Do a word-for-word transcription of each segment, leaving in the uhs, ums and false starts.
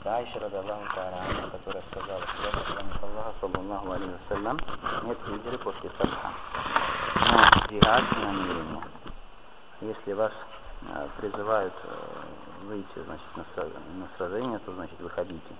Айши радиаллаху тааля анха, которая сказала, что я посланник Аллаха, саллаллаху алейхи вассалям, нет хиджры после фатха, но джихад и намерение. Если вас э, призывают э, выйти, значит, на, на сражение, то значит выходите.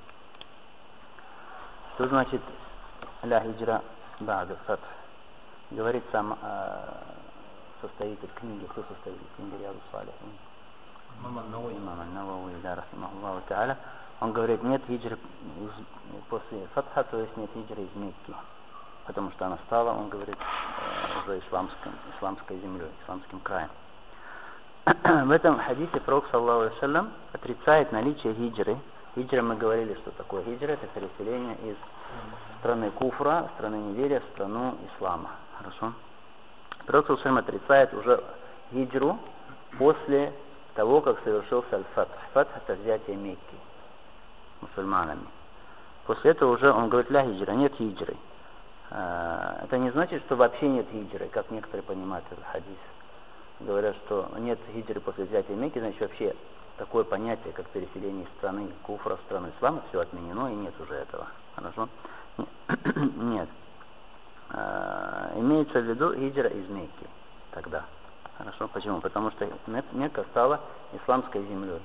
Что значит ля хиджра ба'да фатх? Говорит сам э, составитель книги, кто составитель книги Рияду Салихин? Имам ан-Навави, да, рахимахуллаху тааля. Он говорит, нет хиджры после фатха, то есть нет хиджры из Мекки, потому что она стала, он говорит, уже исламской, исламской землей, исламским краем. В этом хадисе пророк, саллаллаху алейхи ва саллям, отрицает наличие хиджры. Хиджра, мы говорили, что такое хиджра, это переселение из страны куфра, страны неверия, в страну ислама. Хорошо? Пророк, саллаллаху алейхи ва саллям, отрицает уже хиджру после того, как совершился аль-фатх. Фатх — это взятие Мекки мусульманами. После этого уже он говорит, ля хиджра, нет хиджры. Это не значит, что вообще нет хиджры, как некоторые понимают этот хадис. Говорят, что нет хиджры после взятия Мекки, значит вообще такое понятие, как переселение из страны куфра в страну ислама, все отменено и нет уже этого. Хорошо? Нет. Имеется в виду хиджра из Мекки тогда. Хорошо? Почему? Потому что Мекка стала исламской землей.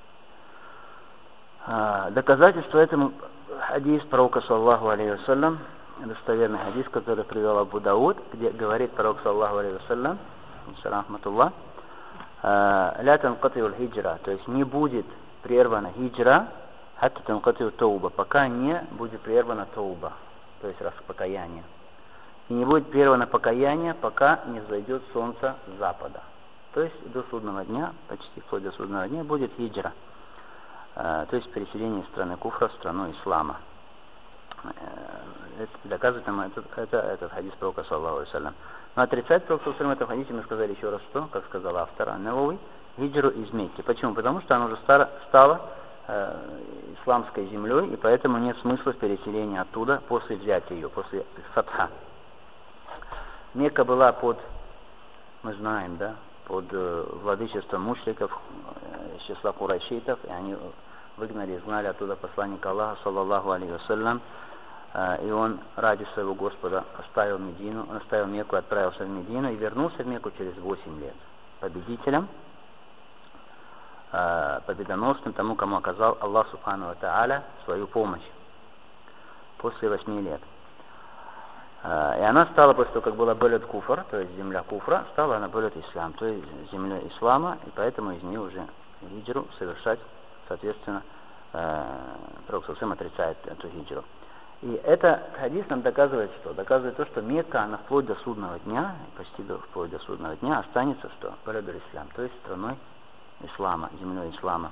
Доказательство этому хадис пророка, саллаллаху алейхи ва саллям, достоверный хадис, который привел Абу Дауд, где говорит пророк, саллаллаху алейхи ва саллям, рахматуллах, ля танкатиу хиджра, то есть не будет прервана хиджра, хатта танкатиу тауба, пока не будет прервана тауба, то есть распокаяние. И не будет прервано покаяние, пока не взойдет солнце с запада. То есть до судного дня, почти вплоть до судного дня, будет хиджра. То есть переселение из страны куфра в страну ислама. Это доказывает нам этот, это, этот хадис пророка, саллаллаху алейхи ва саллям. Но отрицать пророка, саллаллаху алейхи ва саллям, в этом хадисе мы сказали еще раз, что, как сказал автор ан-Навави, хиджру из Мекки. Почему? Потому что она уже стала, стала э, исламской землей, и поэтому нет смысла в переселении оттуда после взятия ее, после фатха. Мекка была под, мы знаем, да, под э, владычеством мушриков, э, из числа курайшитов, и они выгнали, изгнали оттуда посланника Аллаха, саллаллаху алейхи ва саллям, э, и он ради своего Господа оставил Медину, оставил Мекку, отправился в Медину и вернулся в Мекку через восемь лет победителем, э, победоносным, тому, кому оказал Аллах субхану ва тааля свою помощь после восьми лет. И она стала, после того, как была Балад Куфр, то есть земля Куфра, стала она Балад Ислам, то есть земля Ислама, и поэтому из нее уже хиджру совершать, соответственно, пророк саллаллаху алейхи ва саллям отрицает эту хиджру. И это хадис нам доказывает что? Доказывает то, что Мекка, она вплоть до судного дня, почти до, вплоть до судного дня, останется что? Балад Ислам, то есть страной Ислама, землей Ислама,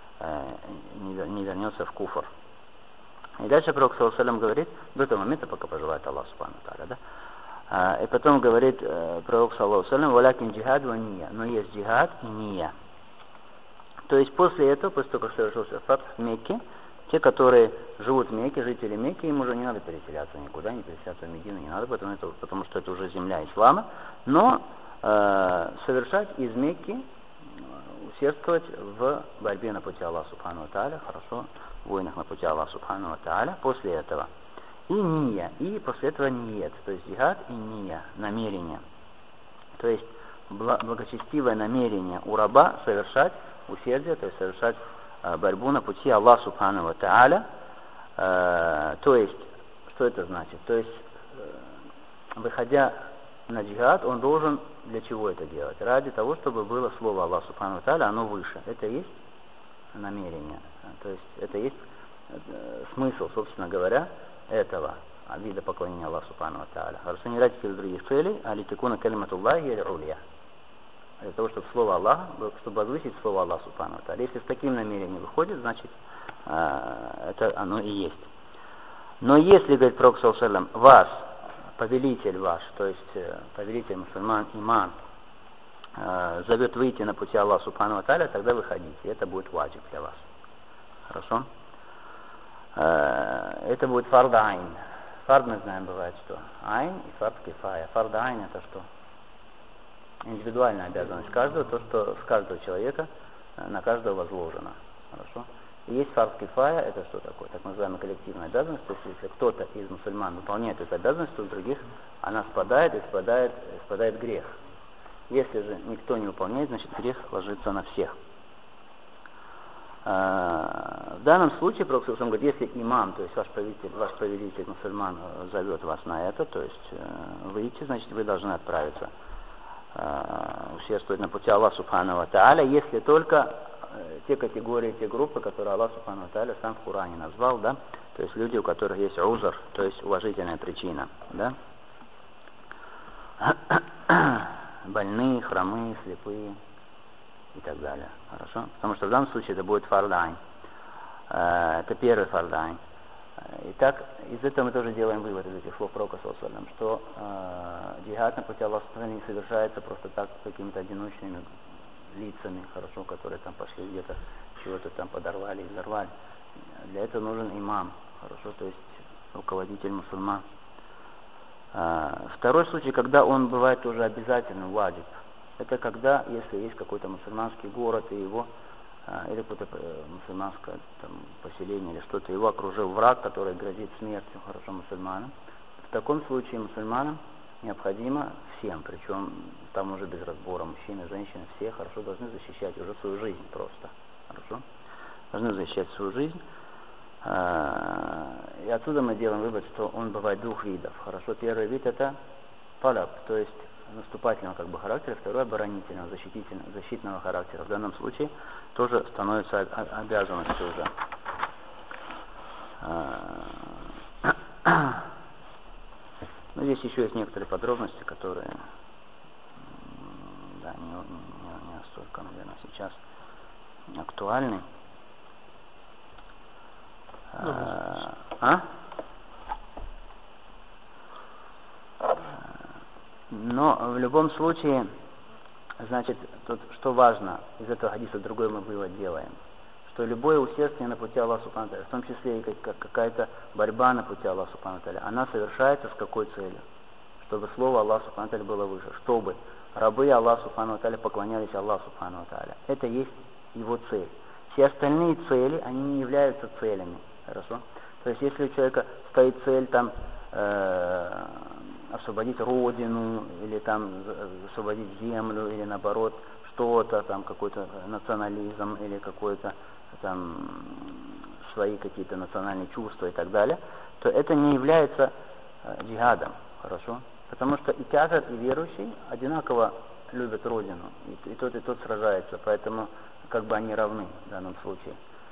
не вернется в Куфр. И дальше пророк, саллаллаху алейхи ва саллям, говорит, до этого момента, пока пожелает Аллах субхану ва тааля, да? А, и потом говорит э, пророк, саллаллаху алейхи ва саллям, валякин джихад ва ния, но есть джихад и ния. То есть после этого, после того, как совершился фатх в Мекке, те, которые живут в Мекке, жители Мекки, им уже не надо переселяться никуда, не переселяться в Медину, не надо, потому, это, потому что это уже земля ислама, но э, совершать из Мекки, усердствовать в борьбе на пути Аллаха субхану ва тааля, хорошо, в войнах на пути Аллаха субхану ва тааля, после этого. И ния, и после этого ниет, то есть джихад и ния, намерение. То есть благочестивое намерение у раба совершать усердие, то есть совершать э, борьбу на пути Аллаха субхану ва тааля. Э, то есть, что это значит? То есть, э, выходя на джихад, он должен для чего это делать? Ради того, чтобы было слово Аллаха субхану ва тааля, оно выше. Это и есть намерение. То есть это есть э, смысл, собственно говоря, этого вида поклонения Аллаху субхану ва тааля. Хорошо, не ради каких-то других целей, а литакуна калиматуллахи аль-улия. Для того, чтобы слово Аллаха, чтобы возвысить слово Аллаха субхану ва тааля. Если с таким намерением выходит, значит э, это оно и есть. Но если, говорит пророк, саллаллаху алейхи ва саллям, вас, повелитель ваш, то есть э, повелитель мусульман, иман, э, зовет выйти на пути Аллаха субхану ва тааля, тогда выходите. Это будет ваджиб для вас. Хорошо? Э, это будет фард айн. Фард, мы знаем, бывает что? Айн и фард кифая. Фард айн это что? Индивидуальная обязанность каждого, то, что с каждого человека на каждого возложено. Хорошо? И есть фард кифая, это что такое? Так называемая коллективная обязанность. То есть если кто-то из мусульман выполняет эту обязанность, то у других она спадает и спадает, спадает грех. Если же никто не выполняет, значит грех ложится на всех. В данном случае, Пророк ﷺ говорит, если имам, то есть ваш повелитель, ваш повелитель мусульман зовет вас на это, то есть выйти, значит вы должны отправиться, усердствовать на пути Аллаха Субхану ва Тааля, если только те категории, те группы, которые Аллах Субхану ва Тааля сам в Коране назвал, да, то есть люди, у которых есть узр, то есть уважительная причина, да, больные, хромые, слепые и так далее. Хорошо? Потому что в данном случае это будет фардайн. Это первый фардайн. Итак, из этого мы тоже делаем вывод из этих слов Пророка, что э, джихад на пути Аллаха не совершается просто так какими-то одиночными лицами, хорошо, которые там пошли где-то, чего-то там подорвали и взорвали. Для этого нужен имам, хорошо, то есть руководитель мусульман. Э, второй случай, когда он бывает тоже обязательным, ваджиб. Это когда, если есть какой-то мусульманский город и его, э, или какое-то мусульманское там, поселение или что-то, его окружил враг, который грозит смертью, хорошо, мусульманам. В таком случае мусульманам необходимо всем, причем там уже без разбора, мужчины, женщины, все хорошо должны защищать уже свою жизнь просто, хорошо, должны защищать свою жизнь. И отсюда мы делаем вывод, что он бывает двух видов, хорошо. Первый вид это талаб, то есть наступательного как бы характера, второй оборонительного, защитительного, защитного характера. В данном случае тоже становится обязанностью уже. Но здесь еще есть некоторые подробности, которые да, не, не, не настолько, наверное, сейчас актуальны. А? а? Но в любом случае, значит, тут что важно, из этого хадиса другой мы вывод делаем, что любое усердие на пути Аллаха Субхану ва Тааля, в том числе и какая-то борьба на пути Аллаха Субхану ва Тааля, она совершается с какой целью? Чтобы слово Аллаха Субхану ва Тааля было выше, чтобы рабы Аллаха Субхану ва Тааля поклонялись Аллаху Субхану ва Тааля. Это есть его цель. Все остальные цели, они не являются целями. Хорошо? То есть, если у человека стоит цель там э, освободить родину, или там освободить землю, или наоборот что-то, там какой-то национализм, или какой-то там свои какие-то национальные чувства и так далее, то это не является э, джихадом. Хорошо? Потому что и кафир, и верующий одинаково любят родину, и, и тот, и тот сражается, поэтому как бы они равны в данном случае.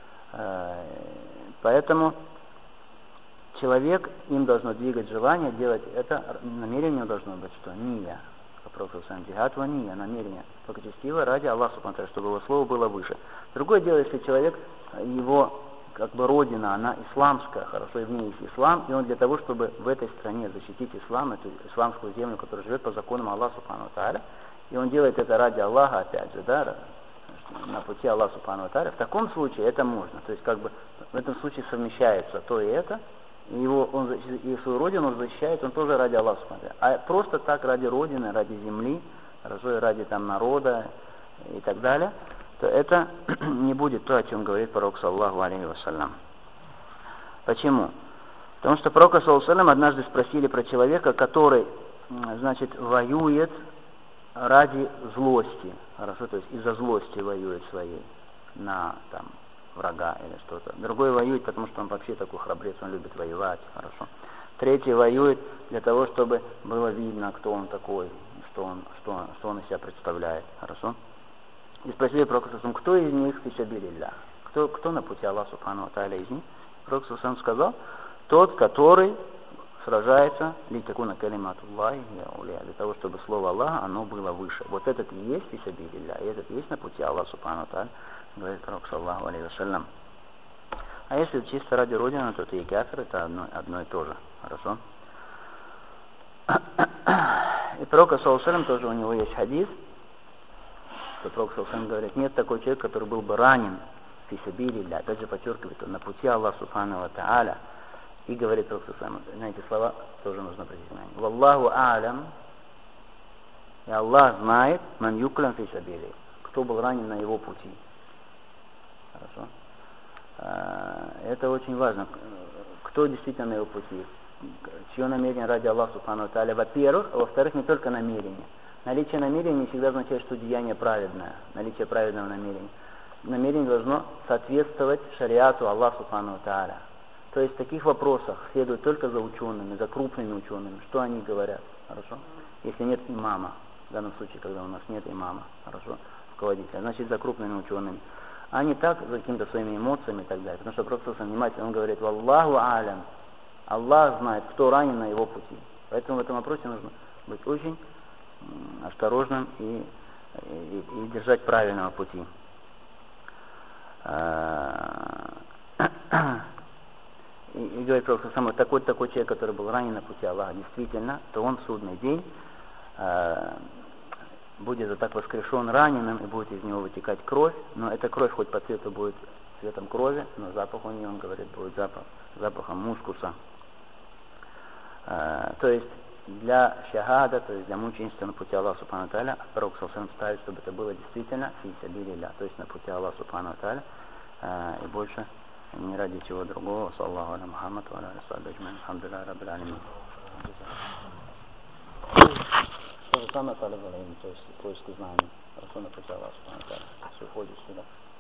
Поэтому человек, им должно двигать желание делать это, намерение должно быть, что ния, Пророк сам джихад ва ния, намерение, благочестиво ради Аллаха, чтобы его слово было выше. Другое дело, если человек, его как бы родина, она исламская, хорошо, и в ней есть ислам, и он для того, чтобы в этой стране защитить ислам, эту исламскую землю, которая живет по законам Аллаха Субхану ва Тааля, и он делает это ради Аллаха, опять же, да, на пути Аллаха Субхану ва Тааля, в таком случае это можно. То есть как бы в этом случае совмещается то и это, и его он и свою родину он защищает, он тоже ради Аллаха Субхану ва Тааля. А просто так ради родины, ради земли, хорошо, ради там народа и так далее, то это не будет то, о чем говорит пророк саллаллаху алейхи вассалям. Почему? Потому что пророка саллаллаху алейхи вассалям однажды спросили про человека, который, значит, воюет ради злости, хорошо, то есть из-за злости воюет своей на там врага или что-то. Другой воюет, потому что он вообще такой храбрец, он любит воевать, хорошо. Третий воюет для того, чтобы было видно, кто он такой, что он, что он, что он из себя представляет, хорошо. И спросили пророка, кто из них фисабилилля, кто, кто на пути Аллаха Субхану ва Тааля из них? Пророк сказал, тот, который сражается для того, чтобы слово Аллаха, оно было выше. Вот этот и есть фисабилилля, и этот и есть на пути Аллаха Субхану ва Тааля, говорит пророк саллаллаху алейхи вассалям. А если чисто ради Родины, то это и кафир, это одно, одно и то же. Хорошо? И пророк саллаллаху алейхи вассалям тоже у него есть хадис, что пророк саллаллаху алейхи вассалям говорит, нет такого человека, который был бы ранен фисабилилля, опять же подчеркивает, он на пути Аллаха Субхану ва Тааля. И говорит пророк саллаллаху алейхи вассалям, на эти слова тоже нужно обратить внимание. Валлаху а'лям, и Аллах знает, ман юклям фисабили, кто был ранен на его пути. Хорошо? Это очень важно. Кто действительно на его пути? Чье намерение ради Аллаха Субхану ва Тааля, во-первых, а во-вторых, не только намерение. Наличие намерения не всегда означает, что деяние праведное, наличие праведного намерения. Намерение должно соответствовать шариату Аллаха Субхану ва Тааля. То есть в таких вопросах следует только за учеными, за крупными учеными, что они говорят, хорошо? Если нет имама, в данном случае, когда у нас нет имама, хорошо, руководителя, значит за крупными учеными. А не так, за какими-то своими эмоциями и так далее. Потому что Пророк внимательно, он говорит: «Валлаху алям». Аллах знает, кто ранен на его пути. Поэтому в этом вопросе нужно быть очень осторожным и, и, и держать правильного пути. И, и говорит Пророк самый такой такой человек, который был ранен на пути Аллаха, действительно, то он в судный день э, будет вот так воскрешен раненым, и будет из него вытекать кровь, но эта кровь хоть по цвету будет цветом крови, но запах у нее, он говорит, будет запах, запахом мускуса. Э, то есть для шахада, то есть для мученичества на пути Аллаха Субхану ва Тааля, Пророк ставит, чтобы это было действительно фи сабилилля, то есть на пути Аллаха Субхану ва Тааля, э, и больше не ради чего другого. Саллаху аля Мухаммад ва аля ассаби аджмаин. Алхамдулиллахи раббил алямин. То же самое талиб аль-илм, то есть поиск знаний. Расул на пути Аллаха Субхану ва Тааля. Все уходит сюда.